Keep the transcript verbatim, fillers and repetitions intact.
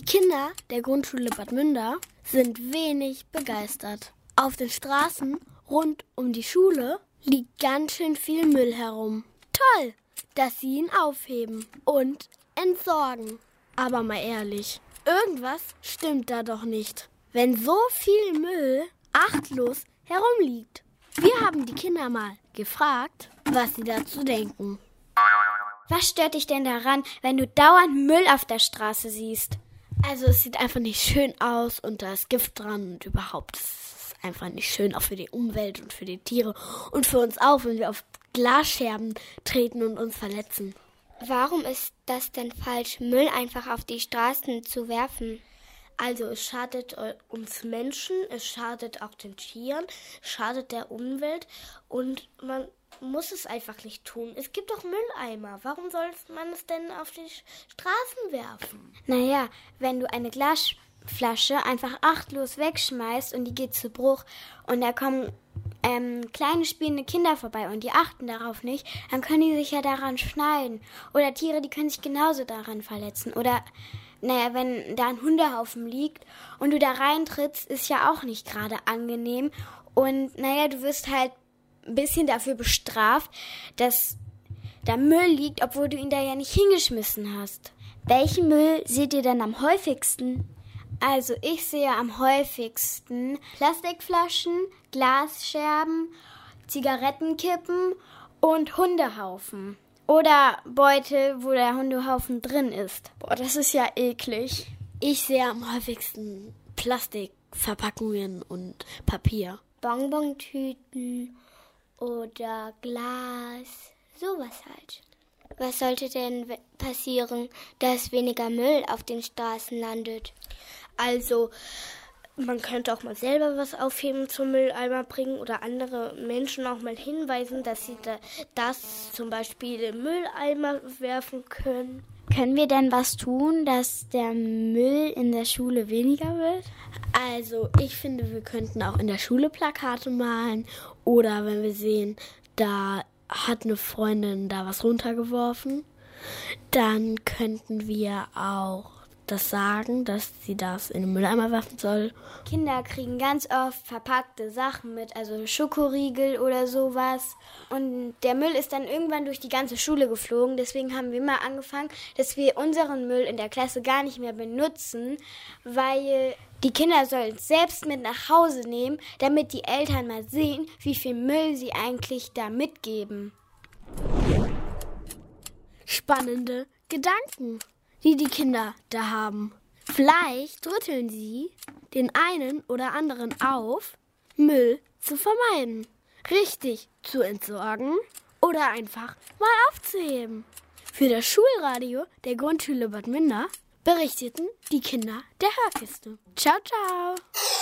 Kinder der Grundschule Bad Münder sind wenig begeistert. Auf den Straßen rund um die Schule liegt ganz schön viel Müll herum. Toll, dass sie ihn aufheben und entsorgen. Aber mal ehrlich, irgendwas stimmt da doch nicht, wenn so viel Müll achtlos herumliegt. Wir haben die Kinder mal gefragt, was sie dazu denken. Was stört dich denn daran, wenn du dauernd Müll auf der Straße siehst? Also es sieht einfach nicht schön aus und da ist Gift dran und überhaupt, es ist einfach nicht schön, auch für die Umwelt und für die Tiere und für uns auch, wenn wir auf Glasscherben treten und uns verletzen. Warum ist das denn falsch, Müll einfach auf die Straßen zu werfen? Also es schadet uns Menschen, es schadet auch den Tieren, es schadet der Umwelt und man muss es einfach nicht tun. Es gibt doch Mülleimer. Warum soll man es denn auf die Straßen werfen? Naja, wenn du eine Glasflasche einfach achtlos wegschmeißt und die geht zu Bruch und da kommen ähm, kleine spielende Kinder vorbei und die achten darauf nicht, dann können die sich ja daran schneiden. Oder Tiere, die können sich genauso daran verletzen. Oder, naja, wenn da ein Hundehaufen liegt und du da reintrittst, ist ja auch nicht gerade angenehm. Und naja, du wirst halt ein bisschen dafür bestraft, dass da Müll liegt, obwohl du ihn da ja nicht hingeschmissen hast. Welchen Müll seht ihr denn am häufigsten? Also ich sehe am häufigsten Plastikflaschen, Glasscherben, Zigarettenkippen und Hundehaufen. Oder Beutel, wo der Hundehaufen drin ist. Boah, das ist ja eklig. Ich sehe am häufigsten Plastikverpackungen und Papier. Bonbontüten oder Glas, sowas halt. Was sollte denn passieren, dass weniger Müll auf den Straßen landet? Also, man könnte auch mal selber was aufheben zum Mülleimer bringen oder andere Menschen auch mal hinweisen, dass sie da, das zum Beispiel im Mülleimer werfen können. Können wir denn was tun, dass der Müll in der Schule weniger wird? Also, ich finde, wir könnten auch in der Schule Plakate malen oder wenn wir sehen, da hat eine Freundin da was runtergeworfen, dann könnten wir auch das sagen, dass sie das in den Mülleimer werfen soll. Kinder kriegen ganz oft verpackte Sachen mit, also Schokoriegel oder sowas. Und der Müll ist dann irgendwann durch die ganze Schule geflogen. Deswegen haben wir mal angefangen, dass wir unseren Müll in der Klasse gar nicht mehr benutzen, weil die Kinder sollen es selbst mit nach Hause nehmen, damit die Eltern mal sehen, wie viel Müll sie eigentlich da mitgeben. Spannende Gedanken, die die Kinder da haben. Vielleicht rütteln sie den einen oder anderen auf, Müll zu vermeiden, richtig zu entsorgen oder einfach mal aufzuheben. Für das Schulradio der Grundschule Bad Münder berichteten die Kinder der Hörkiste. Ciao, ciao!